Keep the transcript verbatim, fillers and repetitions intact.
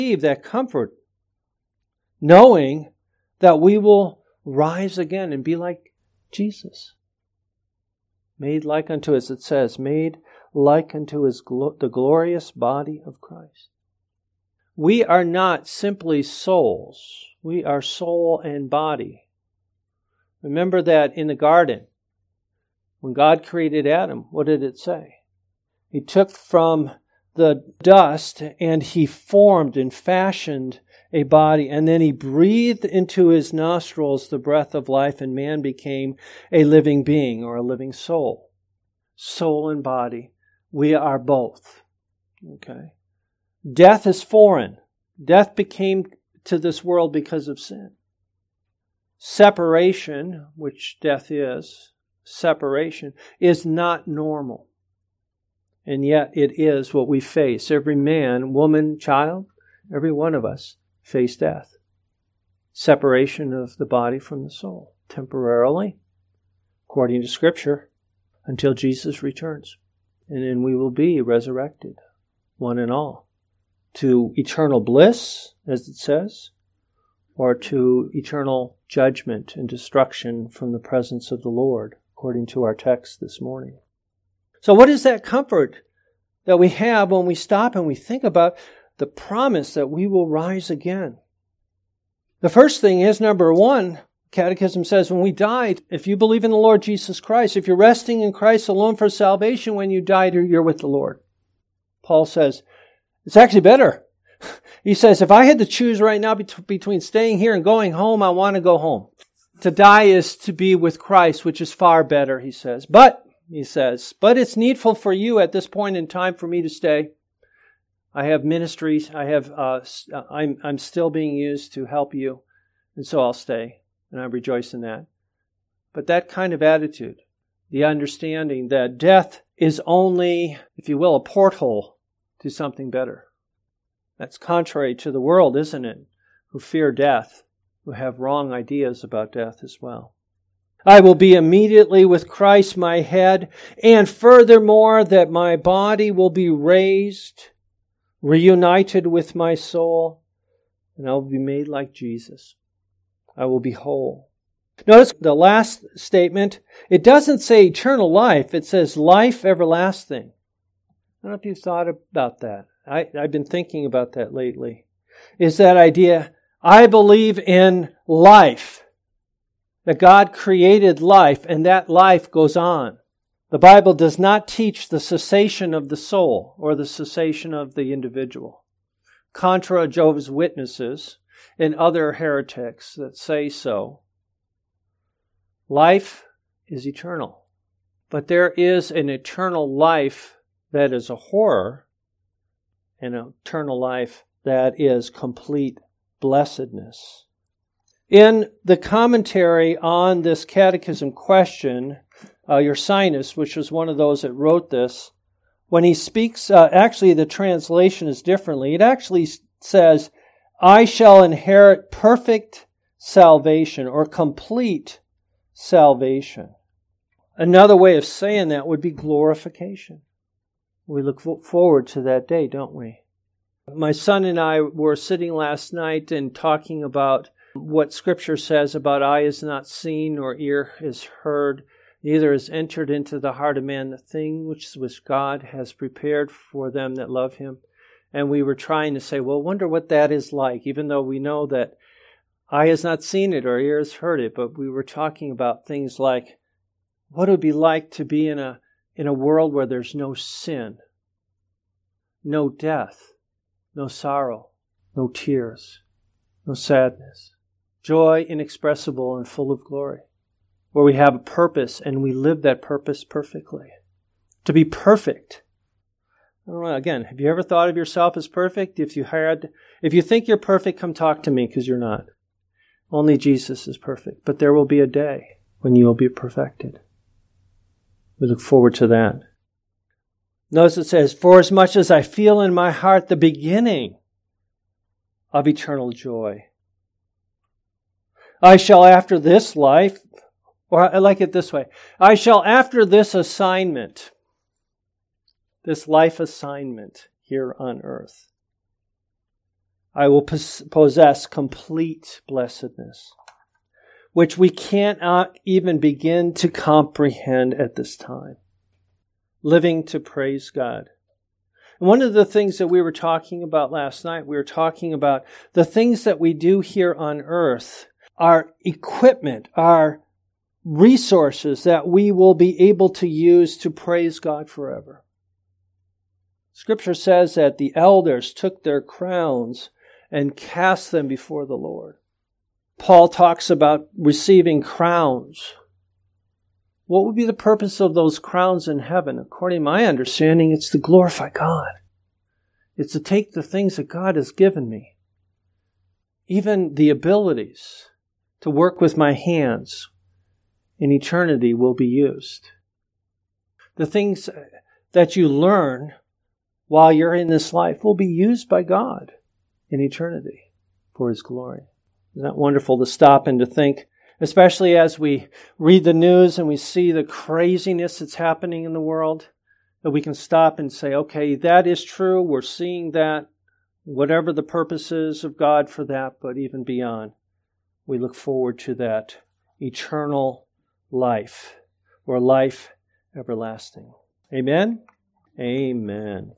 that comfort, knowing that we will rise again and be like Jesus. Made like unto, as it says, made like unto his glo- the glorious body of Christ. We are not simply souls. We are soul and body. Remember that in the garden, when God created Adam, what did it say? He took from the dust and he formed and fashioned a body, and then he breathed into his nostrils the breath of life, and man became a living being or a living soul. Soul and body, we are both. Okay. Death is foreign. Death became to this world because of sin. Separation, which death is, separation, is not normal. And yet it is what we face. Every man, woman, child, every one of us face death. Separation of the body from the soul, temporarily, according to Scripture, until Jesus returns. And then we will be resurrected, one and all, to eternal bliss, as it says, or to eternal judgment and destruction from the presence of the Lord, according to our text this morning. So what is that comfort that we have when we stop and we think about the promise that we will rise again? The first thing is, number one, Catechism says, when we die, if you believe in the Lord Jesus Christ, if you're resting in Christ alone for salvation, when you die, you're with the Lord. Paul says, it's actually better. He says, if I had to choose right now between staying here and going home, I want to go home. To die is to be with Christ, which is far better, he says. But, he says, but it's needful for you at this point in time for me to stay. I have ministries. I have, uh, I'm, I'm still being used to help you. And so I'll stay. And I rejoice in that. But that kind of attitude, the understanding that death is only, if you will, a porthole to something better. That's contrary to the world, isn't it? Who fear death, who have wrong ideas about death as well. I will be immediately with Christ my head, and furthermore that my body will be raised, reunited with my soul, and I will be made like Jesus. I will be whole. Notice the last statement. It doesn't say eternal life. It says life everlasting. I don't know if you've thought about that. I, I've been thinking about that lately. Is that idea, I believe in life. That God created life and that life goes on. The Bible does not teach the cessation of the soul or the cessation of the individual. Contra Jehovah's Witnesses and other heretics that say so. Life is eternal. But there is an eternal life that is a horror and an eternal life that is complete blessedness. In the commentary on this catechism question, uh, Ursinus, which was one of those that wrote this, when he speaks, uh, actually the translation is differently. It actually says, I shall inherit perfect salvation or complete salvation. Another way of saying that would be glorification. We look forward to that day, don't we? My son and I were sitting last night and talking about what Scripture says about eye is not seen nor ear is heard, neither is entered into the heart of man the thing which, which God has prepared for them that love Him. And we were trying to say, well, wonder what that is like, even though we know that eye has not seen it or ear has heard it. But we were talking about things like what it would be like to be in a in a world where there's no sin, no death, no sorrow, no tears, no sadness, joy inexpressible and full of glory, where we have a purpose and we live that purpose perfectly. To be perfect. I don't know, again, have you ever thought of yourself as perfect? If you had, if you think you're perfect, come talk to me, because you're not. Only Jesus is perfect. But there will be a day when you will be perfected. We look forward to that. Notice it says, for as much as I feel in my heart the beginning of eternal joy, I shall after this life, or I like it this way, I shall after this assignment, this life assignment here on earth, I will pos- possess complete blessedness, which we cannot even begin to comprehend at this time. Living to praise God. And one of the things that we were talking about last night, we were talking about the things that we do here on earth, our equipment, our resources that we will be able to use to praise God forever. Scripture says that the elders took their crowns and cast them before the Lord. Paul talks about receiving crowns. What would be the purpose of those crowns in heaven? According to my understanding, it's to glorify God. It's to take the things that God has given me, even the abilities to work with my hands, in eternity will be used. The things that you learn while you're in this life will be used by God in eternity for His glory. Isn't that wonderful to stop and to think, especially as we read the news and we see the craziness that's happening in the world, that we can stop and say, okay, that is true. We're seeing that, whatever the purposes of God for that, but even beyond, we look forward to that eternal life or life everlasting. Amen? Amen.